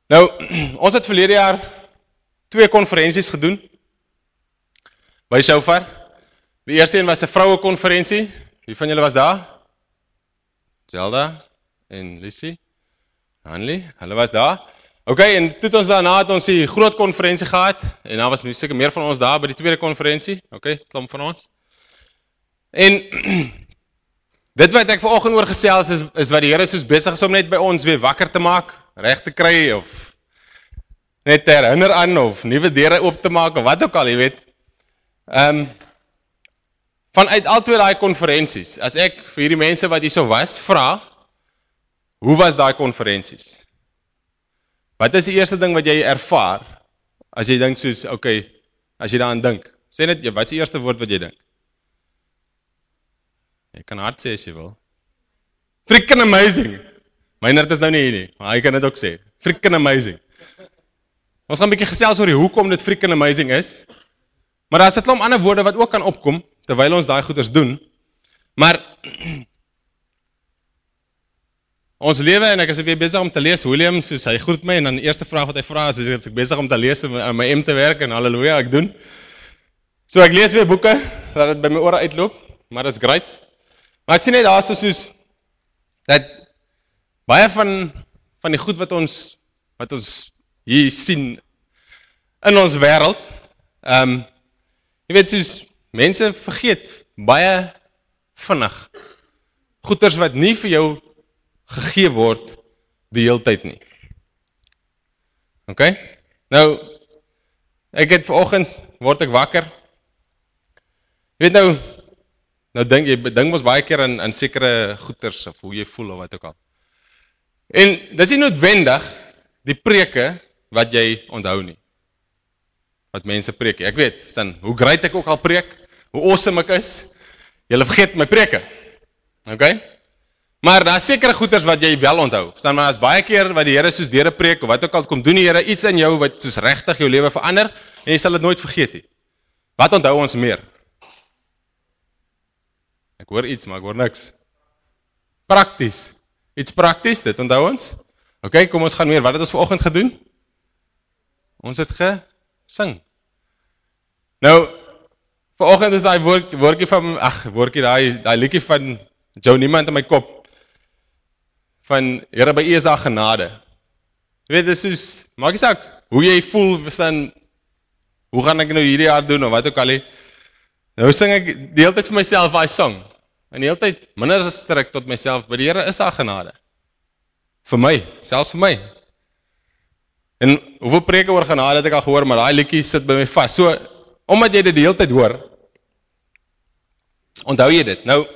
Nou, ons het verlede jaar 2 konferensies gedoen by Shofar. Die eerste een was 'n vroue konferensie. Wie van julle was daar? Zelda en Lissy, Hanley, hulle was daar. Okay, en toe het ons daarna het ons die groot konferensie gehad en daar was seker meer van ons daar by die tweede konferensie. Okay, klomp van ons. En dit wat ek vanoggend oor gesels is wat die Here soos besig is om net by ons weer wakker te maak, reg te kry of net te herinner aan of nuwe deure oop te maak of wat ook al, jy weet. Vanuit al twee daai konferensies, as ek vir hierdie mense wat hier so was, vra, hoe was daai konferensies? Wat is die eerste ding wat jy ervaar, as jy dink soos, okay, as jy daaraan dink? Sê net, wat is die eerste woord wat jy dink? Jy kan hard sê as jy wil. Freaking amazing! Meinert is nou nie hier nie, maar hy kan dit ook sê. Freaking amazing! Ons gaan 'n bietjie gesels oor die hoekom dit freaking amazing is, maar daar is 'n klomp ander woorde wat ook kan opkom, terwyl ons daai goeders doen, maar ons lewe, en ek is weer besig om te lees, William, soos hy groet my, en dan die eerste vraag wat hy vra is ek besig om te lees, en aan my M te werk, en halleluja, ek doen. So ek lees weer boeke, dat het by my ore uitloop, maar dit is great. Maar ek sien net daar soos, dat baie van die goed wat ons hier sien, in ons wêreld, jy weet soos, mense vergeet baie vinnig, goeders wat nie vir jou gegee word die hele tyd nie. Okay? Nou, ek het vanoggend, word ek wakker. Jy weet nou dink ons baie keer aan sekere goeders, of hoe jy voel, of wat ook al. En dis nie noodwendig die preke wat jy onthou nie. Wat mense preek. Ek weet, hoe great ek ook al preek, hoe awesome ek is, julle vergeet my preke. Okay? Maar daar is sekere goeders wat jy wel onthou. Maar daar is baie keer wat die Here soos deur 'n preek, of wat ook al kom doen die Here iets in jou, wat soos regtig jou lewe verander, en jy sal dit nooit vergeet nie. Wat onthou ons meer? Ek hoor iets, maar ek hoor niks. Prakties. Iets prakties, dit onthou ons. Okay, kom ons gaan weer. Wat het ons vanoggend gedoen? Ons het gesing. Nou, vanoggend is daai woordjie van, daai liedjie van Jou Niemand in my kop, van Here by U is daar genade. Jy weet, dit is soos, maak nie saak, hoe jy voel, hoe gaan ek nou hierdie jaar doen, of wat ook al nie. Nou sing ek die hele tyd vir myself daai song, en die hele tyd minder strik tot myself, by die Here is daar genade. Vir my, selfs vir my. En hoeveel preke oor genade het ek al gehoor, maar daai liedjie sit by my vas. So, omdat jy dit die hele tyd hoor, onthou jy dit. Nou,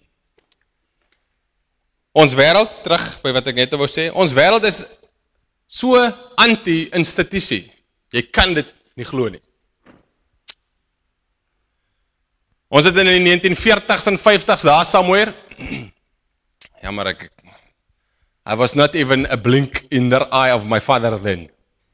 ons wêreld, terug by wat ek net wou sê, ons wêreld is so anti-institusie. Jy kan dit nie glo nie. Ons het in die 1940s en 50s daar somewhere, ja maar I was not even a blink in the eye of my father then.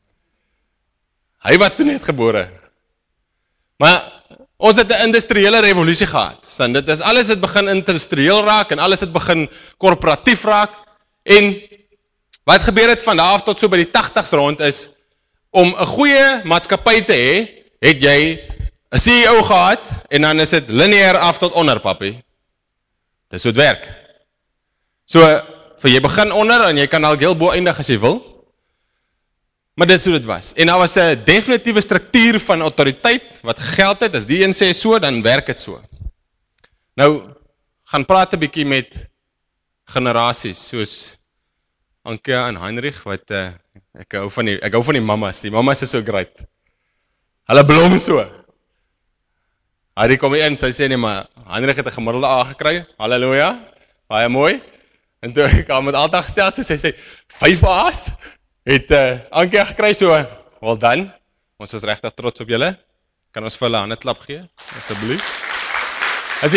Hy was toe net gebore. Maar ons het 'n industriële revolusie gehad. Dit is alles het begin industrieel raak en alles het begin korporatief raak. En wat gebeur het van daar af tot so by die 80s rond is, om 'n goeie maatskappy te hê, het jy 'n CEO gehad en dan is dit lineêr af tot onder, papi. Dis hoe dit werk. So, vir jy begin onder en jy kan al heel bo eindig as jy wil. Maar dis hoe dit was. En daar was 'n definitiewe struktuur van autoriteit wat gegeld het. As die een sê so, dan werk dit so. Nou, gaan praat 'n bietjie met generasies, soos Ankia en Heinrich, wat ek hou van die mammas. Die mammas is so great. Hulle blom so. Hy kom in, sy sê nee, maar Heinrich het 'n gemiddelde A gekry. Halleluja. Baie mooi. En toe ek al met aldag gestel, toe sy sê 5 A's. Het Ankia gekry, so, well done, ons is regtig trots op julle, kan ons vir hulle hande klap gee, asseblief. As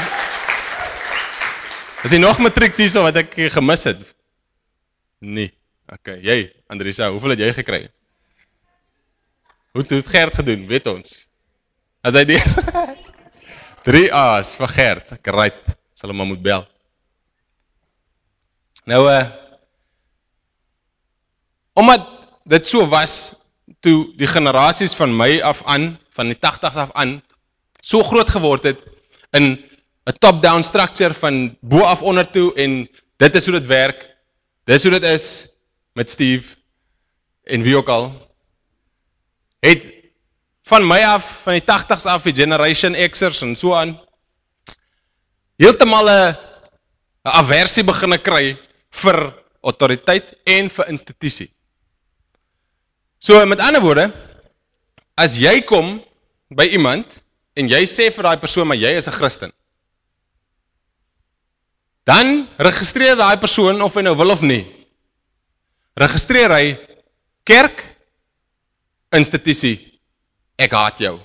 jy nog matrieks hier so wat ek gemis het? Nee, okay, jy, Andrisa, hoeveel het jy gekry? Hoe het Gert gedoen, weet ons? As hy die 3 A's vir Gert, great, sal hom maar moet bel. Nou, omdat dit so was, toe die generasies van my af aan, van die 80s af aan, so groot geword het, in 'n top-down structure van bo af onder toe, en dit is hoe dit werk, dis hoe dit is, met Steve, en wie ook al, het van my af, van die 80s af, die Generation X'ers en so aan, heeltemal 'n aversie begin kry vir autoriteit en vir institusie. So met ander woorde, as jy kom by iemand en jy sê vir daai persoon, maar jy is 'n Christen, dan registreer daai persoon, of hy nou wil of nie, registreer hy kerk, institusie, ek haat jou.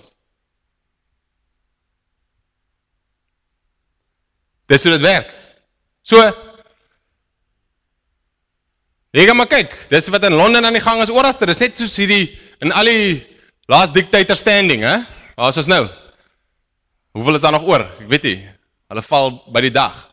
Dis hoe dit werk. So, jy kan maar kyk, dis wat in Londen aan die gang is oralste, dis net soos hierdie, in al die last dictator standing, hè? Waar is ons nou? Hoeveel is daar nog oor? Ek weet nie, hulle val by die dag.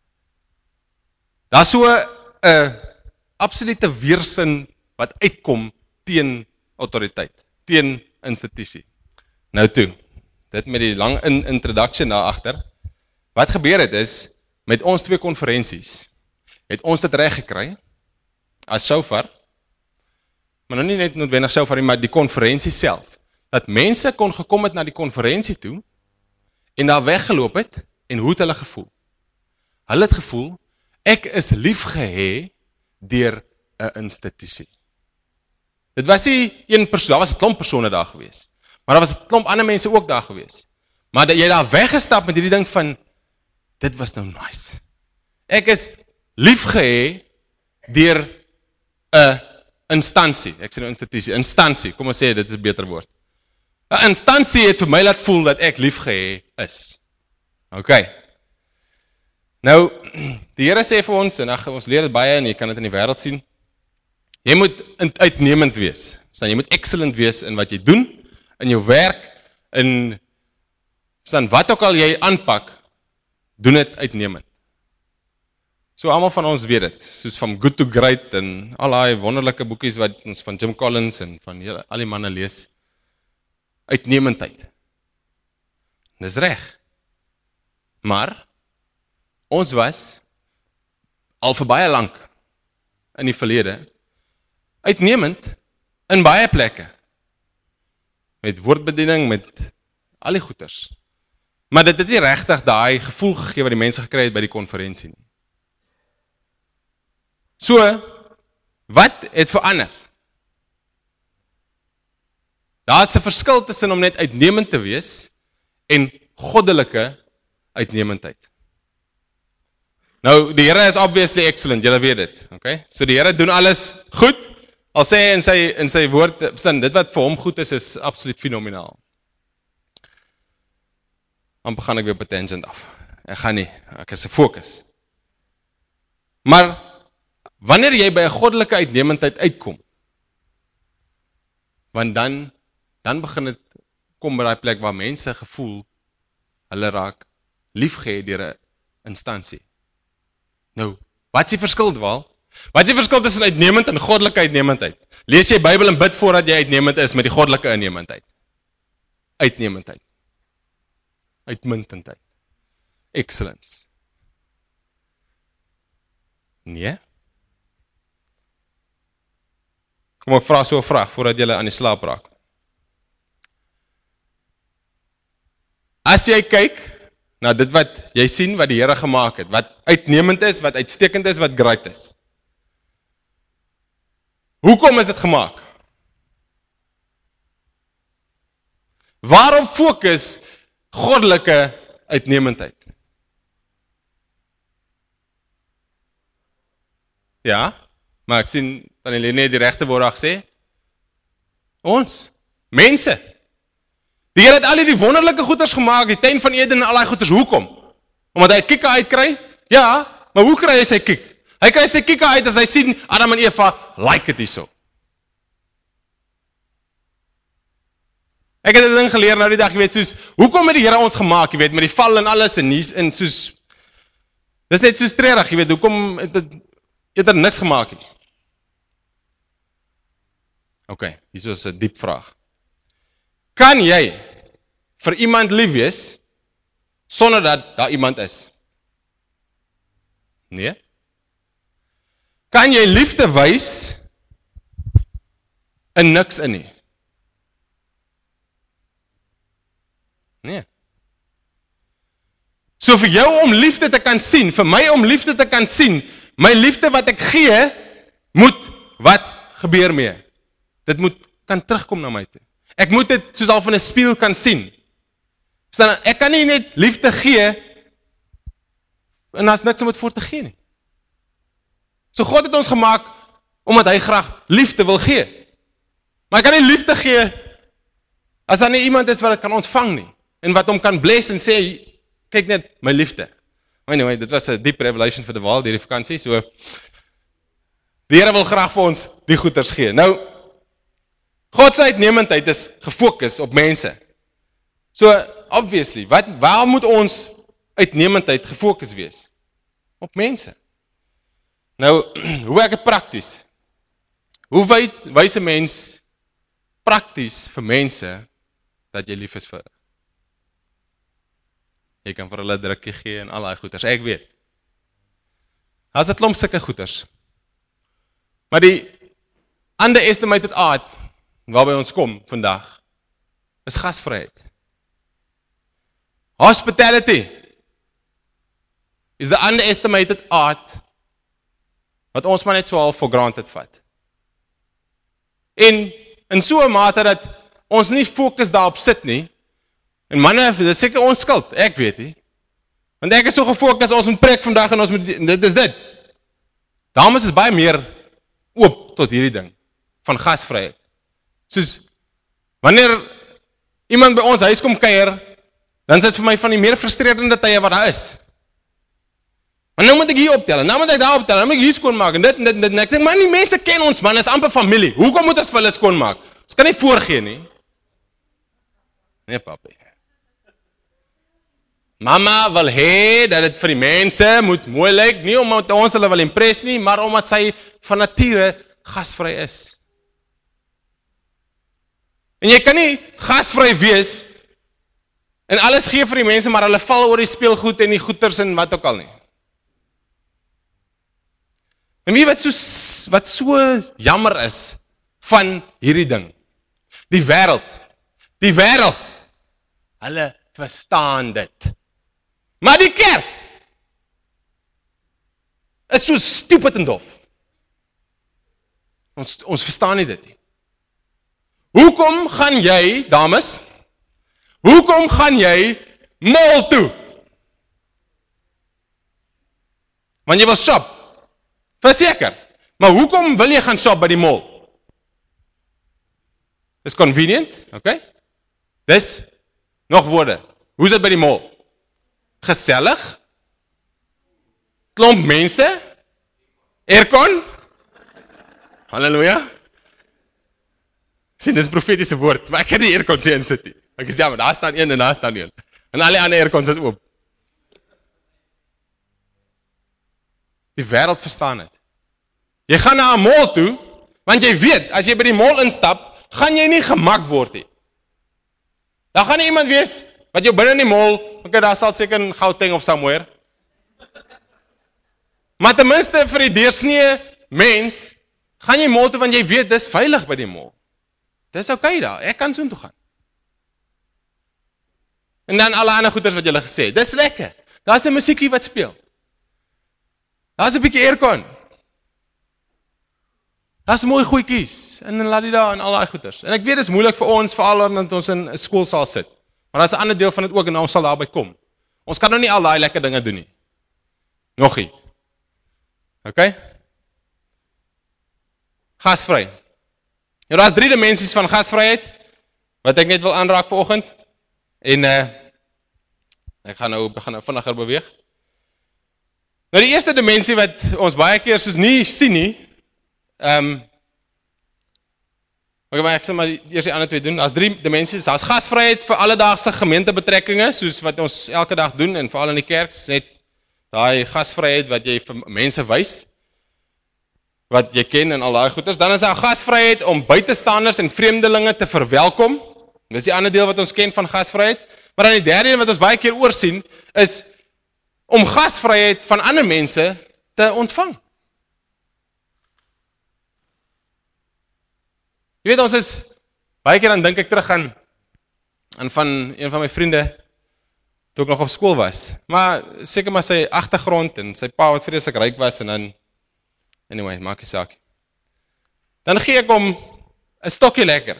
Daar so 'n absolute weersin wat uitkom teen autoriteit, teen institusie. Nou toe, dit met die lang introduction daar agter. Wat gebeur het is, met ons 2 konferensies, het ons dit reg gekry, as sover, maar nou nie net noodwendig sover nie, maar die konferensie self, dat mense kon gekom het na die konferensie toe, en daar weggeloop het, en hoe het hulle gevoel? Hulle het gevoel, ek is liefgehê deur 'n institusie. Dit was nie een persoon, daar was 'n klomp persone daar gewees, maar daar was 'n klomp ander mense ook daar gewees. Maar dat jy daar weggestap met hierdie ding van, dit was nou nice. Ek is liefgehê deur 'n instansie, ek sê nou institusie, instansie, kom ons sê, dit is 'n beter woord. 'n Instansie het vir my laat voel dat ek liefgehê is. Ok. Nou, die Here sê vir ons, en ons leer dit baie, en jy kan dit in die wêreld sien, jy moet uitnemend wees. Jy moet excellent wees in wat jy doen, in jou werk, in wat ook al jy aanpak, doen dit uitnemend. So almal van ons weet dit, soos van Good to Great, en al die wonderlike boekies wat ons van Jim Collins, en van al die manne lees, uitnemendheid. Dis reg. Maar, ons was, al vir baie lank, in die verlede, uitnemend, in baie plekke, met woordbediening, met al die goeters. Maar dit het nie regtig daai gevoel gegee wat die mense gekry het by die konferensie nie. So, wat het verander? Daar is 'n verskil tussen om net uitnemend te wees en goddelike uitnemendheid. Nou, die Here is obviously excellent, julle weet dit, okay? So die Here doen alles goed, al sê hy in sy woord, dit wat vir hom goed is absoluut fenomenaal. Dan begin ek weer op 'n tangent af. Ek gaan nie, ek is 'n fokus. Maar, wanneer jy by 'n goddelike uitnemendheid uitkom, want dan begin dit kom by daai plek waar mense gevoel, hulle raak liefgehê deur 'n instansie. Nou, wat is die verskil, Dwaal? Wat is die verskil tussen uitnemend en goddelike uitnemendheid? Lees jy Bybel en bid voordat jy uitnemend is met die goddelike uitnemendheid? Uitnemendheid. Uitmuntendheid. Excellence. Nee? Kom ek vra so 'n vraag voordat jy aan die slaap raak. As jy kyk na dit wat jy sien wat die Here gemaak het, wat uitnemend is, wat uitstekend is, wat great is. Hoekom is dit gemaak? Waarom fokus goddelike uitnemendheid? Ja, maar ek sien dan nie die regte woord gesê. Ons, mense. Die Here het al die wonderlike goeders gemaak, die tuin van Eden en al die goeders. Hoekom? Omdat hy 'n kieke uitkry? Ja, maar hoe kry hy sy kiek? Hy kry sy kieke uit as hy sien Adam en Eva like dit hierso. Ek het 'n ding geleer nou die dag, jy weet, soos, hoekom het die Here ons gemaak, jy weet, met die val en alles en soos, dis net soos treurig, jy weet, hoekom het niks gemaak nie. Okay, hier is 'n diep vraag. Kan jy vir iemand lief wees sonder dat daar iemand is? Nee. Kan jy liefde wys in niks in nie? Nee. So vir jou om liefde te kan sien, vir my om liefde te kan sien, my liefde wat ek gee, moet wat gebeur mee? Dit moet kan terugkom na my toe. Ek moet dit soos al van 'n spieël kan sien. Verstaan, ek kan nie net liefde gee en daar's niks om dit voor te gee nie. So God het ons gemaak omdat hy graag liefde wil gee. Maar ek kan nie liefde gee as daar nie iemand is wat dit kan ontvang nie en wat hom kan bless en sê kyk net my liefde. Anyway, dit was 'n deep revelation vir die wêreld hierdie vakansie. So die Here wil graag vir ons die goeders gee. Nou God se uitnemendheid is gefokus op mense. So obviously, waar moet ons uitnemendheid gefokus wees? Op mense. Nou, hoe werk dit prakties? Hoe wys 'n mens prakties vir mense dat jy lief is vir hulle? Jy kan vir hulle 'n drukkie gee en al daai goeders, ek weet. Daar's 'n klomp sulke goeders. Maar die underestimated art waarby ons kom vandag is gasvryheid. Hospitality is the underestimated art wat ons maar net so half for granted vat. En in so 'n mate dat ons nie fokus daarop sit nie. En manne, dit is seker ons skuld, ek weet nie. Want ek is so gefokus, ons moet preek vandag en ons moet, dit is dit. Dames is baie meer oop tot hierdie ding, van gasvryheid. Soos, wanneer iemand by ons huis kom kuier, dan is dit vir my van die meer frustrerende tye wat daar is. Maar nou moet ek hier optel, en nou moet ek daar optel, en nou moet ek hier skoonmaak, en dit, en ek denk, maar die mense ken ons man, is amper familie, hoekom moet ons vir hulle skoonmaak? Ons kan nie voorgee nie. Nee, papi. Mama wil hê dat dit vir die mense moet mooi lyk, nie omdat ons hulle wil impress nie, maar omdat sy van nature gasvry is. En jy kan nie gasvry wees en alles gee vir die mense, maar hulle val oor die speelgoed en die goeders en wat ook al nie. En wie wat so jammer is van hierdie ding? Die wêreld, hulle verstaan dit. Maar die kerk is so stupid en dof. Ons verstaan nie dit nie. Hoekom gaan jy, dames, hoekom gaan jy mall toe? Want jy wil shop, verseker. Maar hoekom wil jy gaan shop by die mall? Dis convenient, okay? Dis, nog woorde, hoe is dit by die mall? Gesellig, klomp mense, aircon, halleluja, sien, dis profetiese woord, maar ek kan nie aircon sê in sit nie, ek sê, ja, maar daar staan een en daar staan een, en al die ander aircons is oop. Die wêreld verstaan het. Jy gaan na 'n mall toe, want jy weet, as jy by die mall instap, gaan jy nie gemak word nie. Daar gaan nie iemand wees, wat jou binne in die mall, okay, daar sal seker in Gauteng of somewhere. Maar ten minste vir die deursnee mens, gaan jy mall toe, want jy weet, dis veilig by die mall. Dis okay daar, ek kan so toe gaan. En dan alle ander goeders wat julle gesê, dis lekker. Daar's 'n musiekie wat speel. Daar's 'n bietjie aircon. Daar's mooi goedjies, en laat die daar, en al daai goeders. En ek weet, dis moeilik vir ons, veral omdat ons in 'n skoolsaal sit. Maar daar's 'n ander deel van dit ook, en ons sal daarby kom. Ons kan nou nie al daai lekker dinge doen nie. Nog nie. Okay? Gasvry. Nou, daar's 3 dimensies van gasvryheid, wat ek net wil aanraak vanoggend. En ek gaan nou vinniger beweeg. Nou die eerste dimensie wat ons baie keer soos nie sien nie, ek sal maar eers die ander 2 doen. Daar's 3 dimensies. Daar's gasvryheid vir alledaagse gemeentebetrekkinge, soos wat ons elke dag doen en veral in die kerk, net daai gasvryheid wat jy vir mense wys. wat jy ken en al daai goeders, dan is daar gasvryheid om buitestanders en vreemdelinge te verwelkom. Dis die ander deel wat ons ken van gasvryheid. Maar dan die derde een wat ons baie keer oorsien, is om gasvryheid van ander mense te ontvang. Jy weet, ons is, baie keer dan dink ek terug aan van een van my vriende, toe ek nog op skool was. Maar seker maar sy agtergrond en sy pa wat vreeslik ryk was en dan, anyway, maak nie saak. Dan gee ek hom 'n stokkie lekker.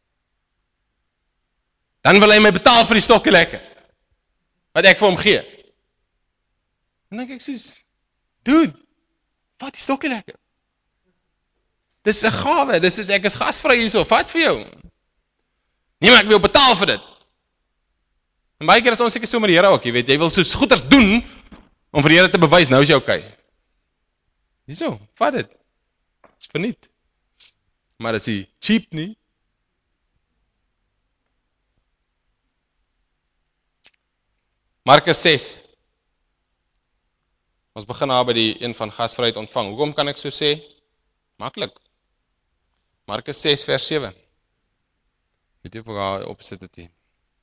Dan wil hy my betaal vir die stokkie lekker, wat ek vir hom gee. En dan dink ek soos, dude, vat die stokkie lekker. Dis 'n gawe, dis soos ek is gasvry hierso, vat vir jou. Nee, maar ek wil betaal vir dit. En baie keer is ons seker so met die Here ook, jy weet, jy wil soos goeders doen, om vir die Here te bewys, nou is jy okay. Hierso, vat dit. Dis verniet. Maar is hy cheap nie? Markus 6. Ons begin daar by die een van gasvryheid ontvang. Hoekom kan ek so sê? Maklik. Markus 6 vers 7. Weet jy of ek daar opsit het hier?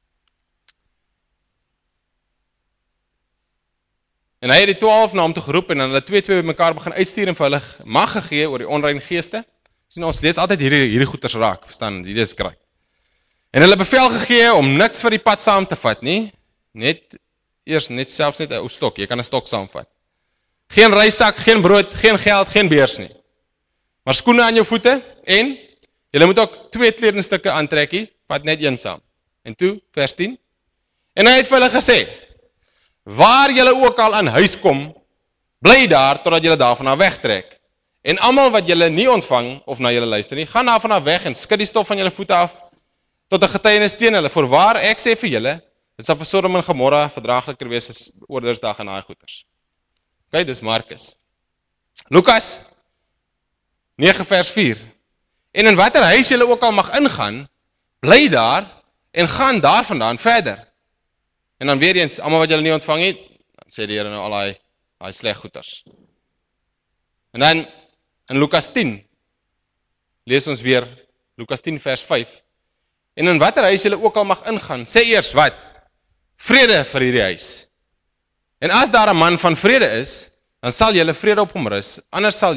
En hy het die 12 na hom toe geroep en dan hulle twee by mekaar begin uitstuur en vir hulle mag gegee oor die onrein geeste. Sien, ons lees altyd hierdie goeters raak, verstaan? Hierdie is kry. En hulle bevel gegee om niks vir die pad saam te vat nie. Net selfs net 'n ou stok. Jy kan 'n stok saamvat. Geen reissak, geen brood, geen geld, geen beurs nie. Maar skoene aan jou voete en jy moet ook 2 kledingstukke aantrek, vat net een saam. En toe, vers 10. En hy het vir hulle gesê: waar julle ook al aan huis kom, bly daar totdat julle daarvan af wegtrek. En almal wat julle nie ontvang of na julle luister nie, gaan daarvan af weg en skud die stof van julle voete af tot 'n getuienis teen hulle. Voorwaar ek sê vir julle, dit sal vir Sodom en Gomorra verdraagliker wees as oordeelsdag en daai goeters. Okay, dis Markus. Lukas 9 vers 4. En in watter huis julle ook al mag ingaan, bly daar en gaan daarvandaan verder. En dan weer eens, almal wat julle nie ontvang het, dan sê die Here nou al daai sleg goeters. En dan in Lukas 10 lees ons weer Lukas 10 vers 5. En in watter huis julle ook al mag ingaan, sê eers wat? Vrede vir hierdie huis. En as daar 'n man van vrede is, dan sal julle vrede op hom rus, anders sal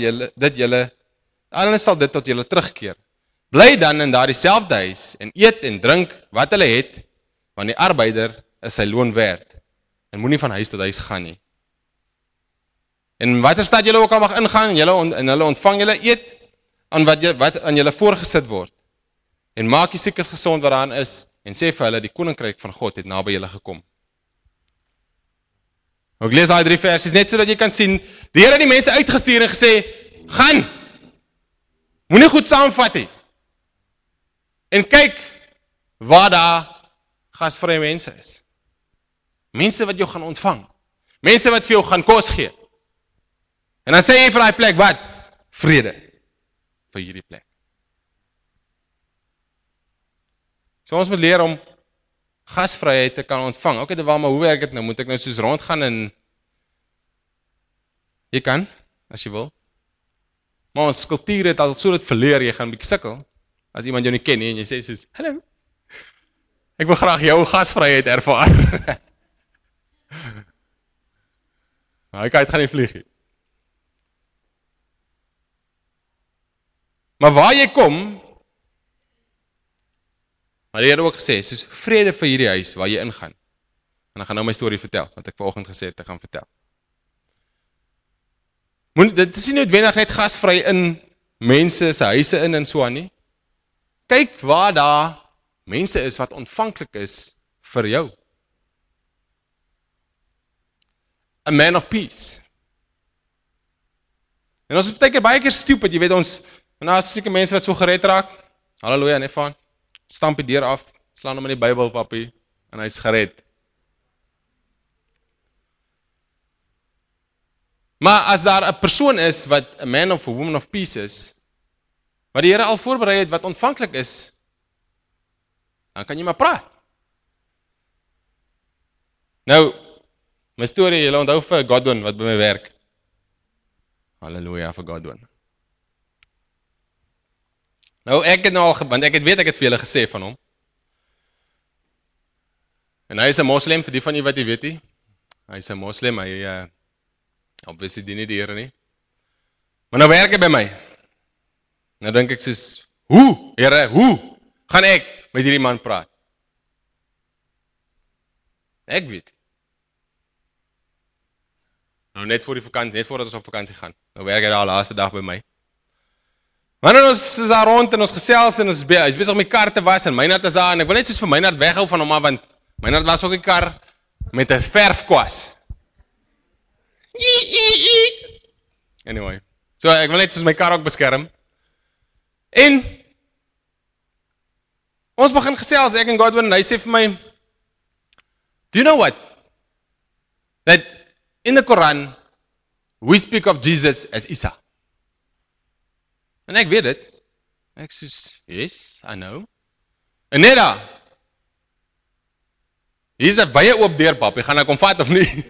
dit tot julle terugkeer. Bly dan in daardie selfde huis en eet en drink wat hulle het, want die arbeider is sy loon werd. En moenie van huis tot huis gaan nie. En watter stad julle ook al mag ingaan en hulle ontvang julle, eet aan wat aan julle voorgesit word. En maak die siekes gesond wat daarin is en sê vir hulle die koninkryk van God het naby julle gekom. Ek lees daai 3 versies net sodat jy kan sien, die Here het die mense uitgestuur en gesê, gaan, moenie goed saamvat nie. En kyk waar daar gasvrye mense is. Mense wat jou gaan ontvang. Mense wat vir jou gaan kos gee. En dan sê jy vir daai plek wat? Vrede vir hierdie plek. So ons moet leer om gasvryheid te kan ontvang. Okay, maar hoe werk dit nou? Moet ek nou soos rondgaan en jy kan, as jy wil. Maar ons kultuur het al so dit verleer, jy gaan 'n bietjie sukkel as iemand jou nie ken nie en jy sê soos, hallo. Ek wil graag jou gasvryheid ervaar. Maar ek gaan nie vlieg nie. Maar waar jy kom, maar die Here ook gesê, soos vrede vir hierdie huis waar jy ingaan. En ek gaan nou my storie vertel, wat ek vanoggend gesê het, ek gaan vertel. Dit is nie noodwendig net gasvry in mense se huise in en so aan nie. Kyk waar daar mense is wat ontvanklik is vir jou. A man of peace. En ons is baie keer stupid, jy weet ons, en daar is seker mense wat so gered raak, halleluja, net van, stamp die deur af, slaan hom in die Bybel, papi, en hy is gered. Maar as daar 'n persoon is wat a man of a woman of peace is, wat die Here al voorberei het, wat ontvanklik is, dan kan jy maar praat. Nou, my storie, julle onthou vir Godwin wat by my werk. Halleluja vir Godwin. Nou ek het nou al, want ek het vir julle gesê van hom. En hy is 'n moslim, vir die van julle wat jy weet nie. Hy is 'n moslim, hy obviously dien nie die Here nie. Maar nou werk hy by my. Nou dink ek soos, Here, hoe gaan ek met hierdie man praat? Ek weet. Nou net voor die vakansie, net voordat ons op vakansie gaan. Nou werk hy daar laaste dag by my. Maar dan ons is daar rond en ons gesels en ons hy is besig om die kar te was en Meinhard is daar en ek wil net soos vir Meinhard weghou van hom af want Meinhard was ook die kar met 'n verfkwas. Anyway, so ek wil net soos my kar ook beskerm. En ons begin gesels, ek en Godwin, en hy sê vir my, do you know what? That in the Quran, we speak of Jesus as Isa. En ek weet dit. Ek sê, yes, I know. En net daar, hier is 'n baie oop deur, pap, jy gaan nou kom vat of nie?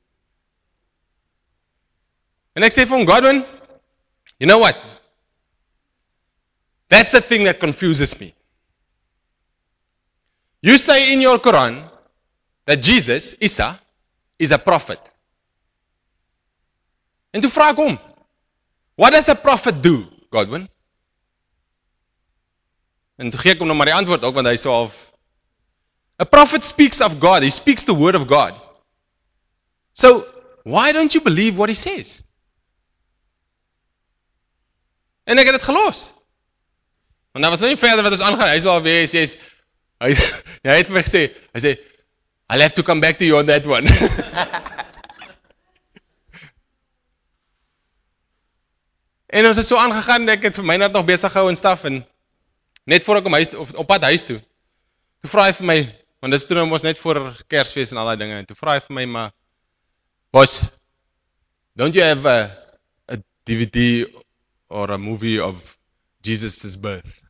En ek sê vir hom, Godwin, you know what? That's the thing that confuses me. You say in your Quran that Jesus, Isa, is a prophet. En toe vra ek hom, what does a prophet do, Godwin? En toe gee ek hom nou maar die antwoord ook, want hy sê half, a prophet speaks of God, he speaks the word of God. So, why don't you believe what he says? En ek het dit gelos. Want daar was nou nie verder wat ons aangaan, hy sê alweer, hy het vir my gesê, hy sê, I'll have to come back to you on that one. En ons het so aangegaan, ek het vir my nog besig gehou en staf, en net voor ek op pad huis toe vra hy vir my, want dit is toen ons net voor Kersfees en al die dinge, en toe vra hy vir my, maar, boss, don't you have a DVD or a movie of Jesus' birth?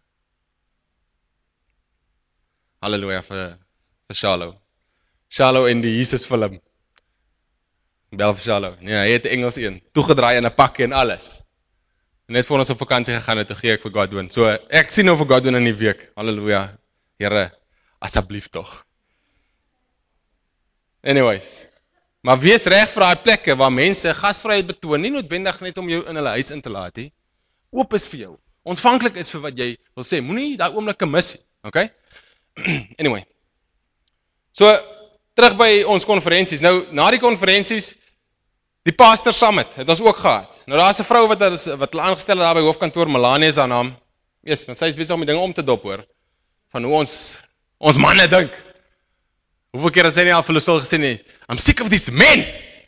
Halleluja vir Shalom. Shalom in die Jesus film. Bel vir Shalom. Nee, hy het Engels een, toegedraai in 'n pakkie en alles. En net voor ons op vakansie gegaan het, toe gee ek vir Godwin. So, ek sien nou vir Godwin in die week. Halleluja. Here, asseblief tog. Anyways. Maar wees reg vir daai plekke waar mense gasvryheid betoon, nie noodwendig net om jou in hulle huis in te laat nie. Oop is vir jou. Ontvanklik is vir wat jy wil sê. Moenie daai oomblikke mis nie, okay? Anyway. So, terug by ons konferensies. Nou, na die konferensies, die Pastor Summit het ons ook gehad. Nou, daar is 'n vrou wat hulle aangestel het daar by hoofkantoor, Melanie is haar naam. Yes, maar sy is besig om die dinge om te dop, hoor. Van hoe ons manne dink. Hoeveel keer het sy nie al vir hulle gesê nie, I'm sick of these men.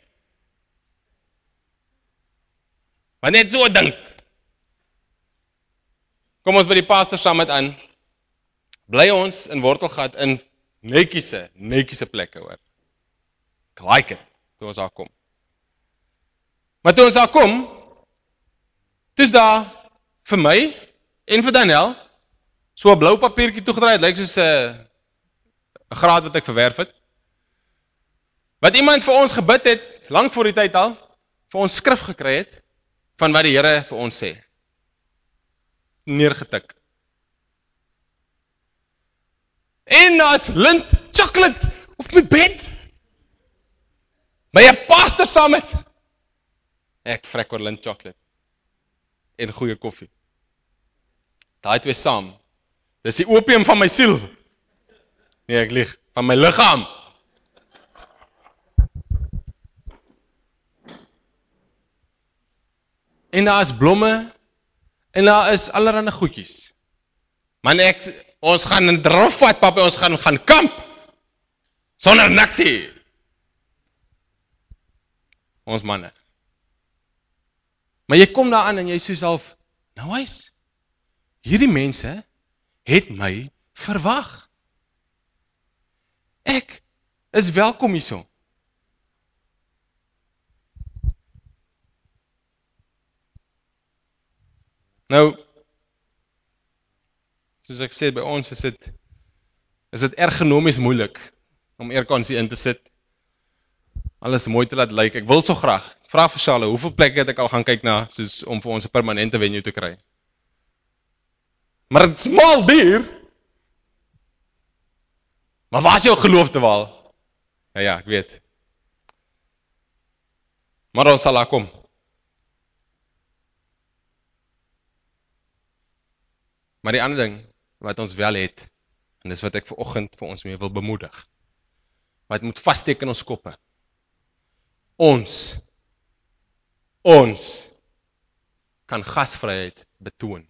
Maar net so dink. Kom ons by die Pastor Summit aan. Bly ons in Wortelgat in netjiese plekke, hoor. Ek like it, toe ons daar kom. Maar toe ons daar kom, toe is daar vir my en vir Daniel so 'n blou papiertjie toegedraai, het lyk soos 'n graad wat ek verwerf het. Wat iemand vir ons gebid het, lank voor die tyd al, vir ons skrif gekry het, van wat die Here vir ons sê. Neergetik. En as lint chocolate op my bed, by 'n Pastor Summit. Ek vrek oor lint chocolate. En goeie koffie. Daai twee saam. Dis die opium van my siel. Nee, ek lieg. Van my liggaam. En daar is blomme, en daar is allerhande goedjies. Man, ons gaan in draf vat, papa, ons gaan kamp. Sonder niksie. Ons manne. Maar jy kom daar aan en jy sê self, nou huis, hierdie mense het my verwag. Ek is welkom hierso. Nou, soos ek sê, by ons is dit ergonomies moeilik om aircondisie in te sit. Alles mooi te laat lyk. Ek wil so graag. Vra vir Charlotte, hoeveel plekke het ek al gaan kyk na, soos om vir ons 'n permanente venue te kry. Maar dit is mal duur. Maar waar is jou geloof te waal? Ja, ek weet. Maar ons sal daar kom. Maar die ander ding, wat ons wel het, en dis wat ek vanoggend vir ons mee wil bemoedig, wat moet vassteek in ons koppe. Ons kan gasvryheid betoon.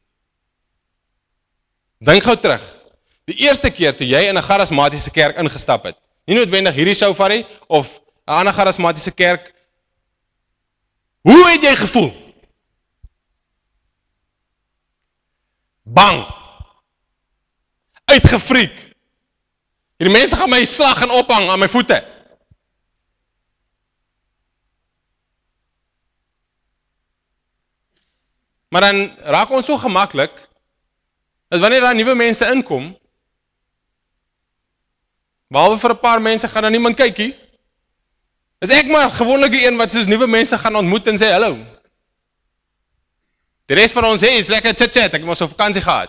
Dink gou terug, die eerste keer toe jy in 'n charismatiese kerk ingestap het, nie noodwendig hierdie Shofari, of 'n ander charismatiese kerk, hoe het jy gevoel? Bang. Uitgefreak. Hierdie mense gaan my slag en ophang aan my voete. Maar dan raak ons so gemaklik, dat wanneer daar nuwe mense inkom, behalwe vir 'n paar mense gaan daar niemand kyk nie. Is ek maar gewoonlik die een wat soos nuwe mense gaan ontmoet en sê hallo. Die res van ons is lekker chit-chat, ek het mos op vakansie gehad.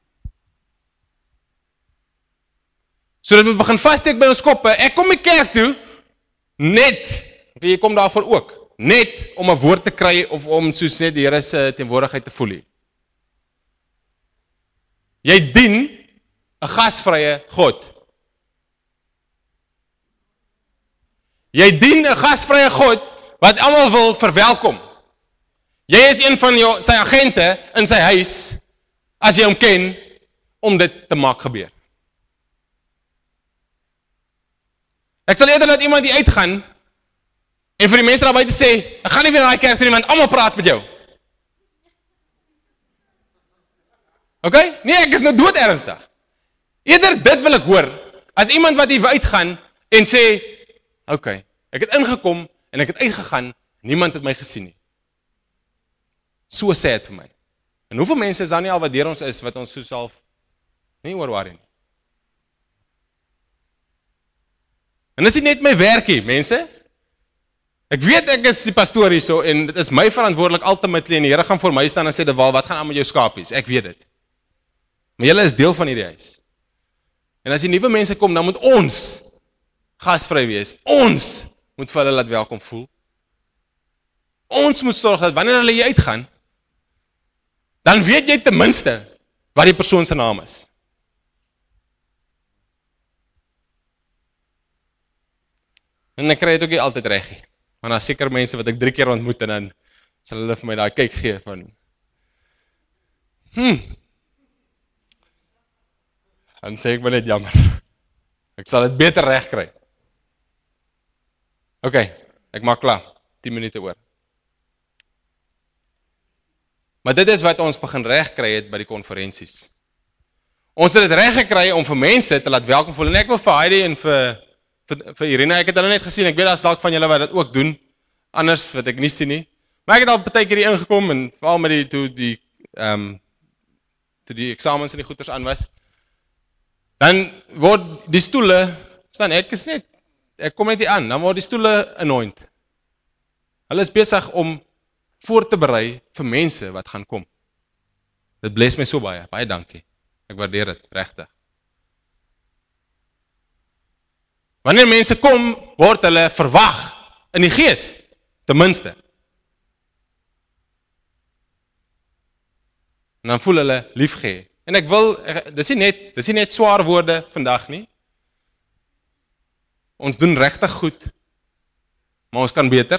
So dat moet begin vassteek by ons koppe, ek kom die kerk toe, net, jy kom daarvoor ook, net om 'n woord te kry, of om soos net die Here se teenwoordigheid te voel. Jy dien 'n gasvrye God. Jy dien 'n gasvrye God, wat almal wil verwelkom. Jy is een van sy agente in sy huis, as jy hom ken, om dit te maak gebeur. Ek sal eerder dat iemand hier uitgaan, en vir die mense daar buite sê, ek gaan nie weer na die kerk toe nie, want almal praat met jou. Okay? Nee, ek is nou dood ernstig. Eerder dit wil ek hoor, as iemand wat hier uitgaan, en sê, okay, ek het ingekom, en ek het uitgegaan, niemand het my gesien nie. So sê het vir my. En hoeveel mense is daar nie al wat deur ons is, wat ons soos half nie oor worry nie. En dis nie net my werkie, mense. Ek weet ek is die pastoor hierso, en dit is my verantwoordelik ultimately, en die Here gaan voor my staan en sê, Dewal, wat gaan aan met jou skapies? Ek weet dit. Maar julle is deel van hierdie huis. En as die nuwe mense kom, dan moet ons gasvry wees. Ons moet vir hulle laat welkom voel. Ons moet sorg dat wanneer hulle hier uitgaan, dan weet jy ten minste wat die persoon se naam is. En ek kry dit ook nie altyd reg nie. Want daar is seker mense wat ek 3 keer ontmoet, en dan sal hulle vir my daai kyk gee van, dan sê ek my net jammer. Ek sal dit beter reg kry. Okay, ek maak klaar. 10 minute oor. Maar dit is wat ons begin reg kry het by die konferensies. Ons het dit reg gekry om vir mense te laat welkom voel. En ek wil vir Heidi en vir Irina, ek het hulle net gesien, ek weet daar is dalk van julle wat dit ook doen, anders wat ek nie sien nie. Maar ek het al partykeer hier ingekom, en veral met toe die eksamens en die goeters aan was, dan word die stoele, staan, ek kom net hier aan, dan word die stoele anoint. Hulle is besig om voor te berei vir mense wat gaan kom. Dit bless my so baie dankie. Ek waardeer dit, regtig. Wanneer mense kom, word hulle verwag in die gees, ten minste. En dan voel hulle liefgehê. En ek wil, dis nie net swaar woorde vandag nie. Ons doen regtig goed, maar ons kan beter.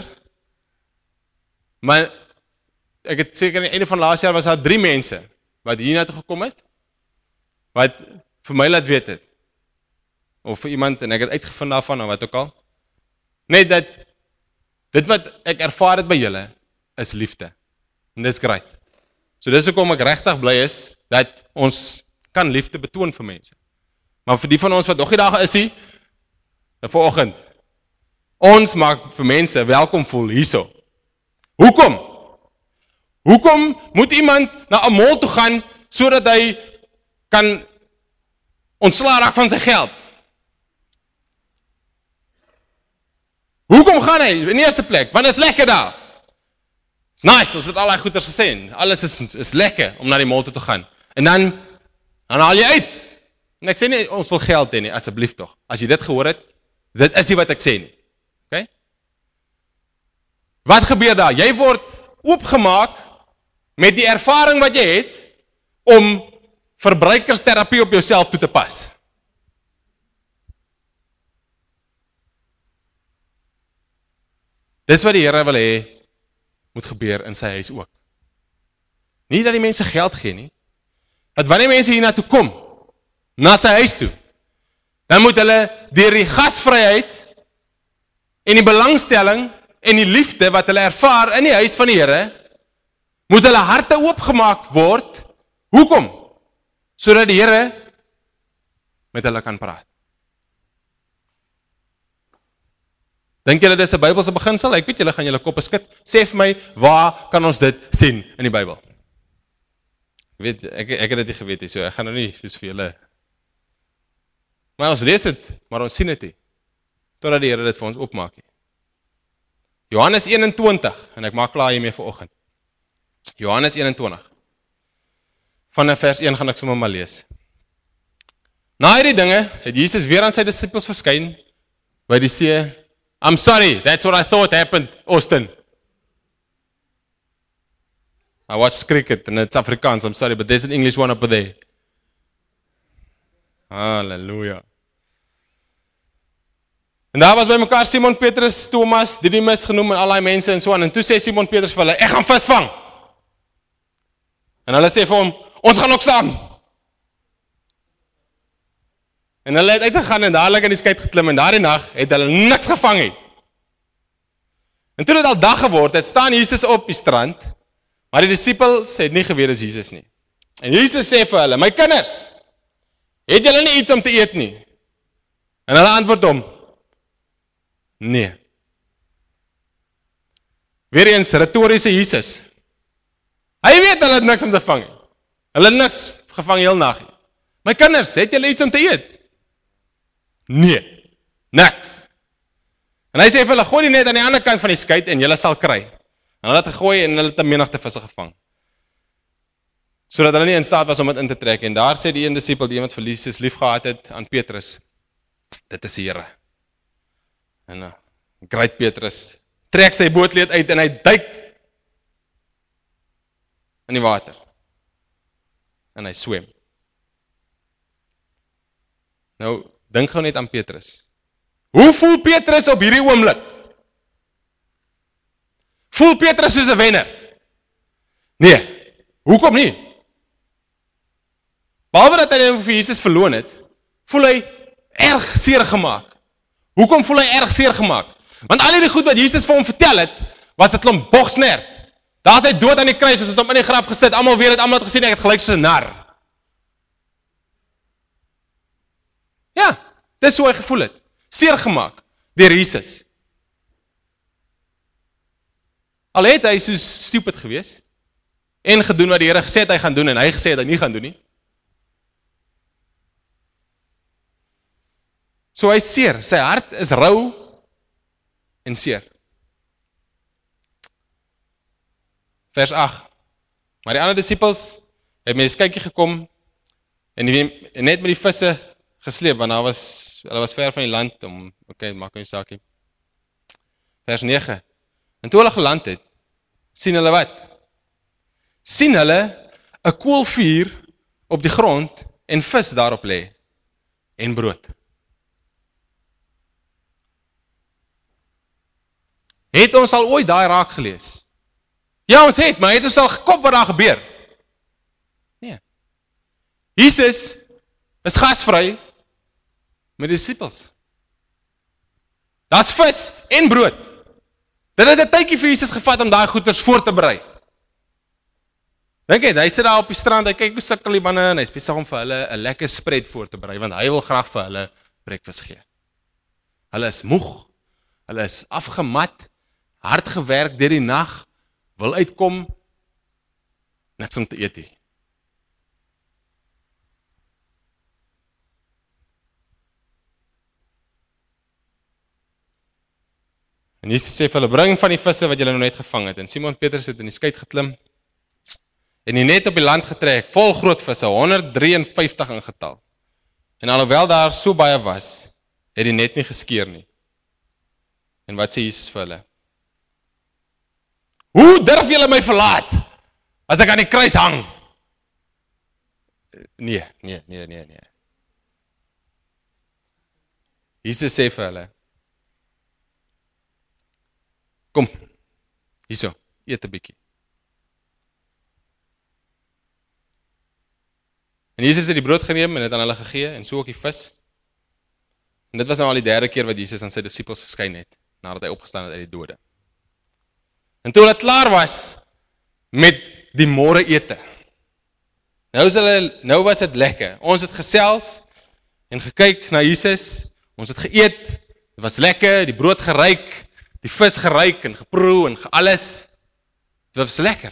Maar ek het seker aan die einde van laas jaar was daar 3 mense wat hierna toe gekom het, wat vir my laat weet het, of vir iemand, en ek het uitgevind daarvan, of wat ook al, net dat, dit wat ek ervaar het by julle, is liefde, en dis great. So dis hoekom ek regtig bly is, dat ons kan liefde betoon vir mense. Maar vir die van ons wat nog nie daar is nie, vanoggend, ons maak vir mense welkom voel hierso. Hoekom? Hoekom moet iemand na 'n mall toe gaan, sodat hy kan ontslae raak van sy geld? Hoekom gaan hy in die eerste plek? Want is lekker daar. It's nice, ons het al die goeders gesien. Alles is lekker om na die mall toe te gaan. En dan Dan haal jy uit. En ek sê nie, ons wil geld hê nie, asseblief tog. As jy dit gehoor het, dit is nie wat ek sê nie. Okay? Wat gebeur daar? Jy word oopgemaak met die ervaring wat jy het, om verbruikersterapie op jouself toe te pas. Dis wat die Here wil hê, moet gebeur in sy huis ook. Nie dat die mense geld gee nie, dat wanneer mense hier na toe kom, na sy huis toe, dan moet hulle deur die gasvryheid en die belangstelling en die liefde wat hulle ervaar in die huis van die Here, moet hulle harte oopgemaak word. Hoekom? Sodat die Here met hulle kan praat. Dink julle dis 'n Bybelse beginsel? Ek weet julle gaan julle koppe skud. Sê vir my, waar kan ons dit sien in die Bybel? Ek het dit nie geweet nie, so ek gaan nou nie soos vir julle. Maar ons lees dit, maar ons sien dit nie. Totdat die Here dit vir ons oopmaak nie. Johannes 21, en ek maak klaar hiermee vanoggend. Johannes 21. Vanaf vers 1 gaan ek sommer maar lees. Na hierdie dinge het Jesus weer aan sy disippels verskyn by die see. I'm sorry, that's what I thought happened, Austin. I watched cricket and it's Afrikaans, I'm sorry, but there's an English one up there. Halleluja. En daar was by mekaar Simon Petrus, Thomas, Didymus genoem en al die mense en so aan. En toe sê Simon Petrus vir hulle, ek gaan visvang. En hulle sê vir hom, ons gaan ook saam. En hulle het uitgegaan en dadelik in die skei geklim en daardie nag het hulle niks gevang nie. En toe het al dag geword, het staan Jesus op die strand, maar die disippels het nie geweet dis Jesus nie. En Jesus sê vir hulle, my kinders, het julle nie iets om te eet nie? En hulle antwoord hom, nee. Weereens retoriese Jesus. Hy weet hulle het niks om te vang nie. Hulle het niks gevang heel nag nie. My kinders, het julle iets om te eet? Nee, niks. En hy sê vir hulle, gooi die net aan die ander kant van die skei en julle sal kry. En hulle het gegooi en hulle het 'n menigte visse gevang. Sodat hulle nie in staat was om dit in te trek. En daar sê die een disipel, die iemand vir Jesus lief gehad het, aan Petrus, dit is die Here. En gryp Petrus, trek sy bootleed uit en hy duik in die water. En hy swem. Nou, dink gou net aan Petrus. Hoe voel Petrus op hierdie oomblik? Voel Petrus soos 'n wenner? Nee, hoekom nie? Behalwe dat hy vir Jesus verloon het, voel hy erg seer gemaak. Hoekom voel hy erg seer gemaak? Want al die goed wat Jesus vir hom vertel het, was 'n klomp boksnerd. Daar is hy dood aan die kruis, ons het hom in die graf gesit, almal weet dit, almal het gesien, ek het gelyk soos 'n nar. Ja, dis hoe hy gevoel het. Seer gemaak deur Jesus. Al het hy so stupid gewees en gedoen wat die Here gesê het hy gaan doen en hy gesê het hy nie gaan doen nie. So hy is seer, sy hart is rou en seer. Vers 8. Maar die ander disippels het met die skytjie gekom en net met die visse gesleep, want hulle was ver van die land, maak nie saakie. Vers 9. En toe hulle geland het, sien hulle wat? Sien hulle 'n koolvuur op die grond en vis daarop lê en brood. Het ons al ooit daai raak gelees? Ja, ons het, maar het ons al gekop wat daar gebeur? Nee. Jesus is gasvry met die disippels. Daar's vis en brood. Dit het 'n tydjie vir Jesus gevat om daai goeders voor te berei. Dink jy, hy sit daar op die strand, hy kyk hoe sukkel die manne en hy is besig om vir hulle 'n lekker spread voor te berei, want hy wil graag vir hulle breakfast gee. Hulle is moeg, hulle is afgemat, hard gewerk deur die nag, wil uitkom, niks om te eet nie. En Jesus sê vir hulle, bring van die visse wat julle nou net gevang het. En Simon Petrus het in die skei geklim en die net op die land getrek, vol groot visse, 153 in getal. En alhoewel daar so baie was, het die net nie geskeur nie. En wat sê Jesus vir hulle? Hoe durf julle my verlaat, as ek aan die kruis hang? Nee. Jesus sê vir hulle, kom, hierso, eet 'n bietjie. En Jesus het die brood geneem en het aan hulle gegee, en so ook die vis. En dit was nou al die derde keer wat Jesus aan sy disippels verskyn het, nadat hy opgestaan het uit die dode. En toe hulle klaar was met die môre ete, nou was dit lekker. Ons het gesels en gekyk na Jesus, ons het geëet, dit was lekker, die brood geryk, die vis geryk en geproe en alles, dit was lekker.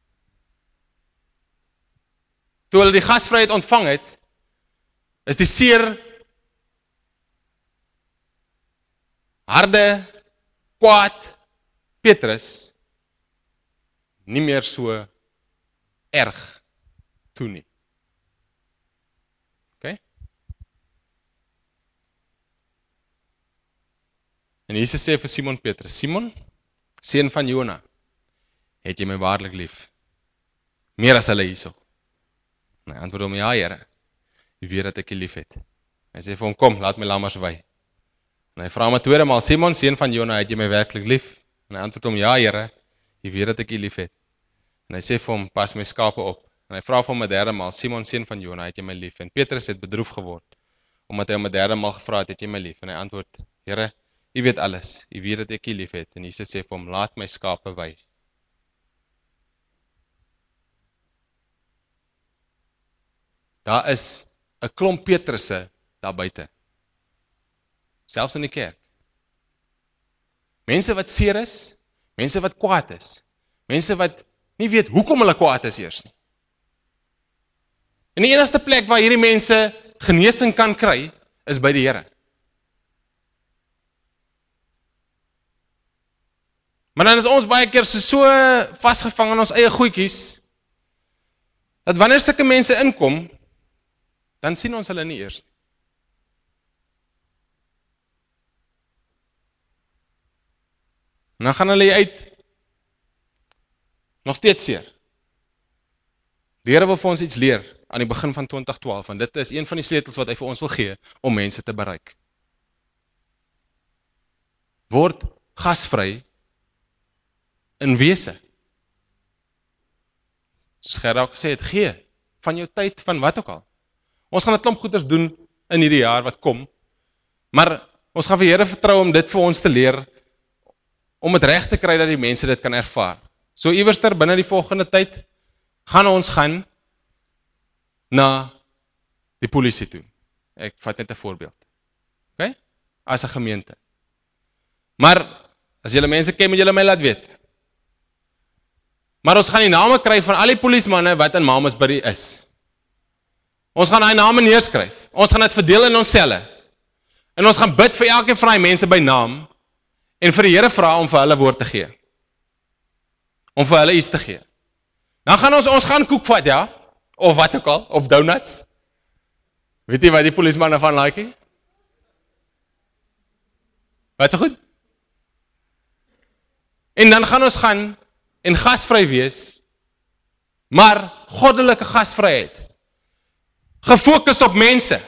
Toe hulle die gasvryheid ontvang het, is die seer, harde, kwaad Petrus nie meer so erg toe nie. Okay? En Jesus sê vir Simon Petrus, Simon, seun van Jona, het jy my waarlik lief? Meer as hulle hierso. En hy antwoord hom, ja Here, jy weet dat ek jy lief het. Hy sê vir hom, kom, laat my lammers wei. En hy vra hom 'n tweede maal, Simon, seun van Jona, het jy my werklik lief? En hy antwoord hom, ja Here, jy weet dat ek jy lief het. En hy sê vir hom, pas my skape op. En hy vra vir hom 'n derde maal, Simon, seun van Jona, het jy my lief? En Petrus het bedroef geword, omdat hy hom 'n derde maal gevra het jy my lief? En hy antwoord, Here, jy weet alles, jy weet dat ek jy lief het. En Jesus sê vir hom, laat my skape wei. Daar is 'n klomp Petrusse daar buite. Selfs in die kerk. Mense wat seer is, mense wat kwaad is, mense wat nie weet hoekom hulle kwaad is eers nie. En die enigste plek waar hierdie mense genesing kan kry, is by die Here. Maar dan is ons baie keer so vasgevang in ons eie goedjies, dat wanneer sulke mense inkom, dan sien ons hulle nie eers nie. En dan gaan hulle uit, nog steeds seer. Die Here wil vir ons iets leer, aan die begin van 2012, en dit is een van die sleutels wat hy vir ons wil gee, om mense te bereik. Word gasvry in wese. Soos Gerard gesê het, gee van jou tyd, van wat ook al. Ons gaan 'n klomp goeders doen in hierdie jaar wat kom, maar ons gaan vir Here vertrou om dit vir ons te leer, om dit reg te kry dat die mense dit kan ervaar. So iewerster binne die volgende tyd, gaan ons gaan na die polisie toe. Ek vat net 'n voorbeeld. Okay? As 'n gemeente. Maar, as julle mense ken, moet julle my laat weet. Maar ons gaan die name kry van al die polismanne wat in Mamasbury is. Ons gaan daai name neerskryf. Ons gaan dit verdeel in ons selle. En ons gaan bid vir elkeen van die mense by naam, en vir die Here vra om vir hulle woord te gee. Om vir hulle iets te gee. Dan gaan ons gaan koek vat, ja? Of wat ook al, of donuts. Weet jy wat die polismanne van like? Wat so goed? En dan gaan ons gaan en gasvry wees, maar goddelike gasvryheid. Gefokus op mense.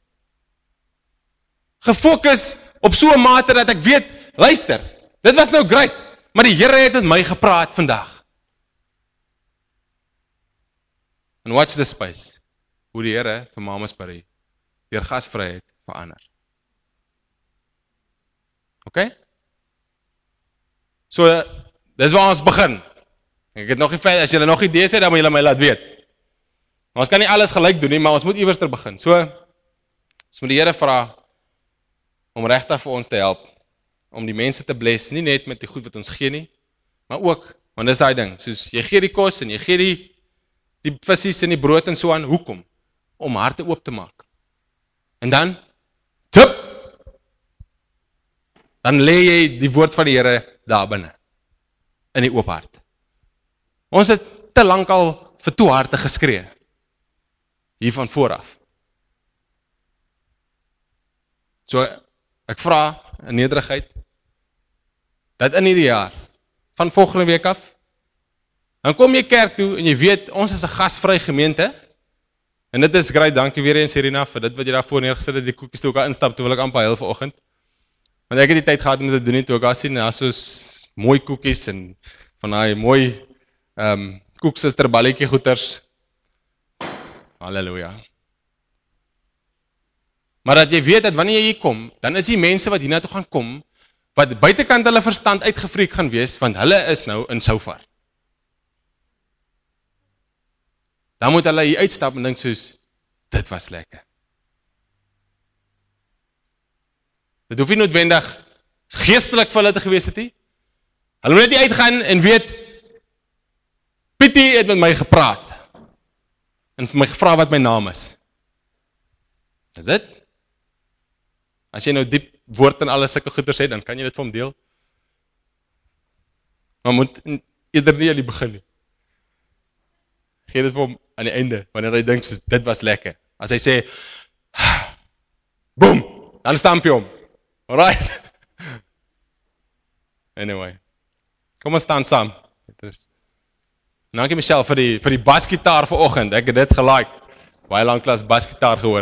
Gefokus op so 'n mate dat ek weet, luister, dit was nou great, maar die Here het met my gepraat vandag. And watch the space, hoe die Here vir Mamasbury deur gasvryheid verander. Okay? So, dis waar ons begin. Ek het nog nie verder, as julle nog idees het, dan moet julle my laat weet. Maar ons kan nie alles gelyk doen nie, maar ons moet iewers ter begin. So, ons moet die Here vra om regtig vir ons te help, om die mense te bless, nie net met die goed wat ons gee nie, maar ook, want dis daai ding, soos jy gee die kos en jy gee die visies en die brood en so aan, hoekom? Om harte oop te maak. En dan, dan lê jy die woord van die Here daar binne, in die oop hart. Ons het te lank al vir toe harte geskree. Hier van vooraf. So, ek vra in nederigheid, dat in hierdie jaar, van volgende week af, dan kom jy kerk toe, en jy weet, ons is 'n gasvry gemeente, en dit is great, dankie weer eens Serena, vir dit wat jy daarvoor neergesit het, die koekies toe ek al instap, toe wil ek amper huil vanoggend, want ek het die tyd gehad om dit te doen, toe ek al sien, daar soos mooi koekies, en van die mooi, koeksuster balletjie goeters, halleluja. Maar dat jy weet, dat wanneer jy hier kom, dan is die mense wat hierna toe gaan kom, wat buitekant hulle verstand uitgefreek gaan wees, want hulle is nou in Soufar. Dan moet hulle hier uitstap en dink soos, dit was lekker. Dit hoef nie noodwendig geestelik vir hulle te gewees het nie. Hulle moet net uitgaan en weet, Pietie het met my gepraat, en vir my gevra wat my naam is. Is dit? As jy nou diep woord en alles sulke goeders het, dan kan jy dit vir hom deel. Maar moet eerder nie aan die begin nie. Gee dit vir hom aan die einde, wanneer hy dink soos, dit was lekker. As hy sê, boom, dan stamp jy hom. Alright? Anyway, kom ons staan saam. Dankie Michelle vir die basgitaar vanoggend, ek het dit gelike. Baie lang klas basgitaar gehoor.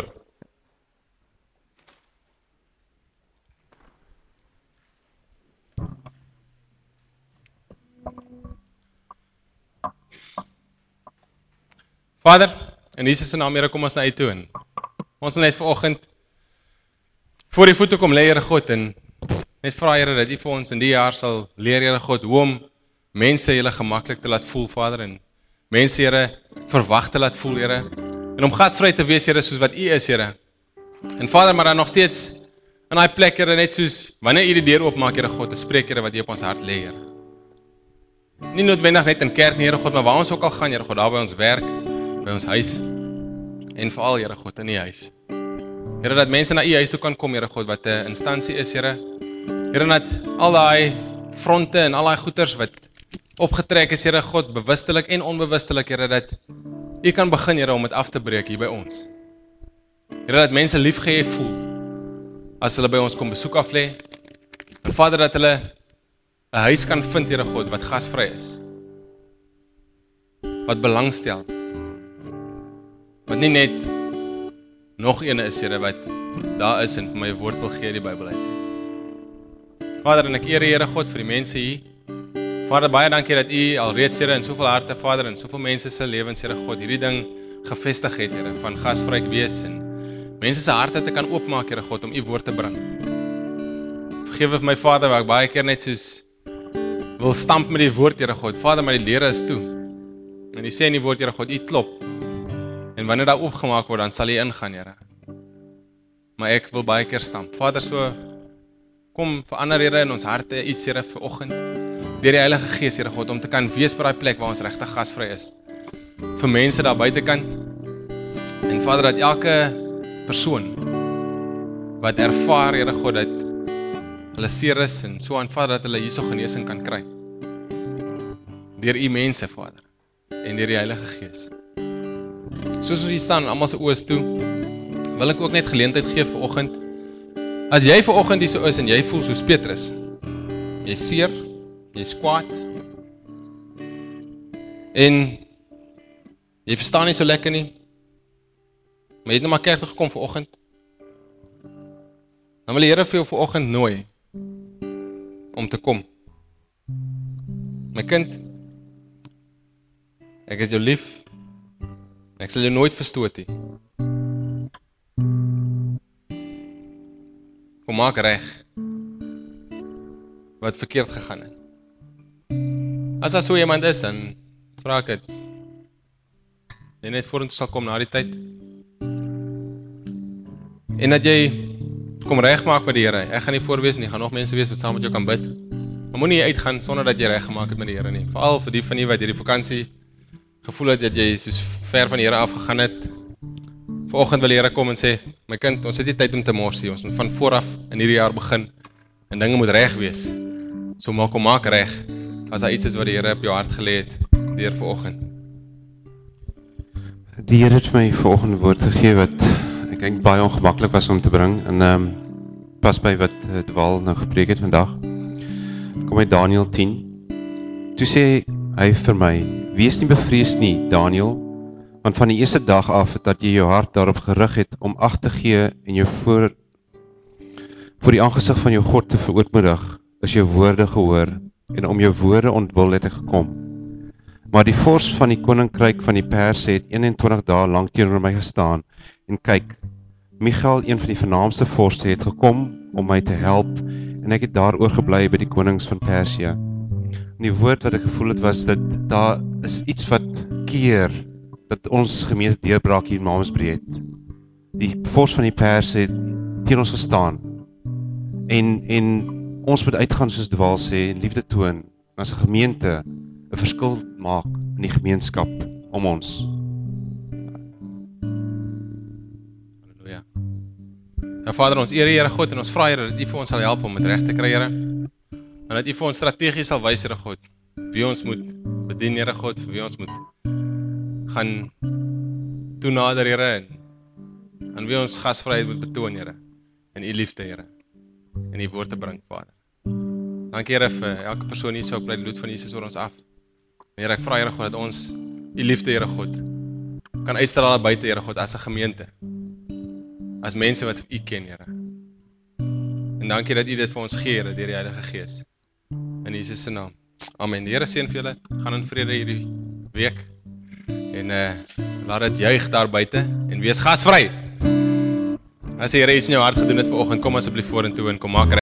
Vader, in Jesus se naam, Here, kom ons na U toe en ons wil net vanoggend voor die voete kom lê, Here God, en net vra, Here, dat U vir ons in die jaar sal leer, Here God, hoe om mense julle gemaklik te laat voel, Vader, en mense, Here, verwag te laat voel, Here, en om gasvry te wees, Here, soos wat U is, Here. En Vader, maar dan nog steeds in daai plek, Here, net soos wanneer U die deur oopmaak, Here God, te spreek, Here, wat U op ons hart lê, Here. Nie noodwendig net in kerk, Here God, maar waar ons ook al gaan, Here God, daar by ons werk, by ons huis, en veral, Here God, in die huis. Here, dat mense na U huis toe kan kom, Here God, wat 'n instansie is, Here. Here, dat al daai fronte en al daai goeters wat opgetrek is, Here God, bewustelik en onbewustelik, Here, dat U kan begin, Here, om dit af te breek hier by ons. Here, dat mense liefgehê voel, as hulle by ons kom besoek af lê, en Vader, dat hulle 'n huis kan vind, Here God, wat gasvry is, wat belangstel, wat nie net nog een is, Here, wat daar is en vir my 'n woord wil gee die Bybel uit. Vader, en ek eer U, Here God, vir die mense hier. Vader, baie dankie dat U alreeds, Here, in soveel harte, Vader, en soveel mense se lewens, Here God, hierdie ding gevestig het, Here, van gasvry wees en mense se harte te kan oopmaak, Here God, om U woord te bring. Vergewe vir my, Vader, waar ek baie keer net soos wil stamp met die woord, Here God. Vader, maar die deure is toe. En U sê in die woord, Here God, U klop. En wanneer daar oopgemaak word, dan sal U ingaan, Here. Maar ek wil baie keer stamp. Vader, so kom verander, Here, in ons harte iets, Here, vanoggend, deur die Heilige Gees, Here God, om te kan wees by daai plek waar ons regtig gasvry is. Vir mense daar buitekant. En Vader, dat elke persoon wat ervaar, Here God, dat hulle seer is en so aan, Vader, dat hulle hierso genesing kan kry. Deur U mense, Vader, en deur die Heilige Gees. Soos ons hier staan, almal se oë is toe, wil ek ook net geleentheid gee vanoggend. As jy vanoggend hier so is en jy voel soos Petrus, jy seer, jy kwaad, en jy verstaan nie so lekker nie, maar jy het nou maar kerk toe gekom vanoggend, dan wil die Here vir jou vanoggend nooi om te kom. My kind, ek is jou lief, ek sal jou nooit verstoot nie. Kom maak reg wat verkeerd gegaan het. As daar so iemand is, dan vra ek dit. Jy net vorentoe sal kom na die tyd. En dat jy kom regmaak met die Here. Ek gaan nie voorwees en jy gaan nog mense wees wat saam met jou kan bid. Maar moenie uitgaan sonder dat jy reggemaak het met die Here nie. Veral vir die van julle wat hierdie vakansie gevoel het dat jy soos ver van die Here afgegaan het. Vanoggend wil die Here kom en sê, my kind, ons het nie tyd om te mors nie. Ons moet van vooraf in hierdie jaar begin en dinge moet reg wees. So maak reg as daar iets is wat die Here op jou hart gelê het deur vanoggend. Die Here het my vanoggend 'n woord gegee wat ek dink baie ongemaklik was om te bring en pas by wat Dwaal nou gepreek het vandag. Kom uit Daniël 10. Toe sê hy vir my: "Wees nie bevrees nie, Daniël, want van die eerste dag af dat jy jou hart daarop gerig het om ag te gee en jou voor die aangesig van jou God te verootmoedig, is jou woorde gehoor en om jou woorde ontwil het ek gekom. Maar die vors van die koninkryk van die Perse het 21 dae lank teenoor my gestaan, en kyk, Michael, een van die vernaamste vorste, het gekom om my te help, en ek het daar oorgebly by die konings van Persië." En die woord wat ek gevoel het was dat daar is iets wat keer, dat ons gemeente deurbraak hier in Mamasbury het. Die vors van die Perse het teen ons gestaan, en ons moet uitgaan soos Dwaal sê, en liefde toon, as 'n gemeente 'n verskil maak in die gemeenskap om ons. Halleluja. Nou Vader, ons eer Here God en ons vra Here dat U vir ons sal help om dit reg te kry, Here. En dat U vir ons strategies sal wys, Here God, wie ons moet bedien, Here God, vir wie ons moet gaan toenader, Here, en wie ons gasvryheid moet betoon, Here, en U liefde, Here, en U woord te bring, Vader. Dankie, Here, vir elke persoon hier so, ek bly die bloed van Jesus oor ons af. Here, ek vra, Here God, dat ons U liefde, Here God, kan uitstraal buite, Here God, as 'n gemeente, as mense wat U ken, Here. En dankie dat U dit vir ons gee, Here, deur die Heilige Gees. In Jesus se naam. Amen. Die Here seën vir julle. Gaan in vrede hierdie week. En laat dit juig daar buite en wees gasvry. As die Here iets in jou hart gedoen het vanoggend, kom asseblief vorentoe en kom maak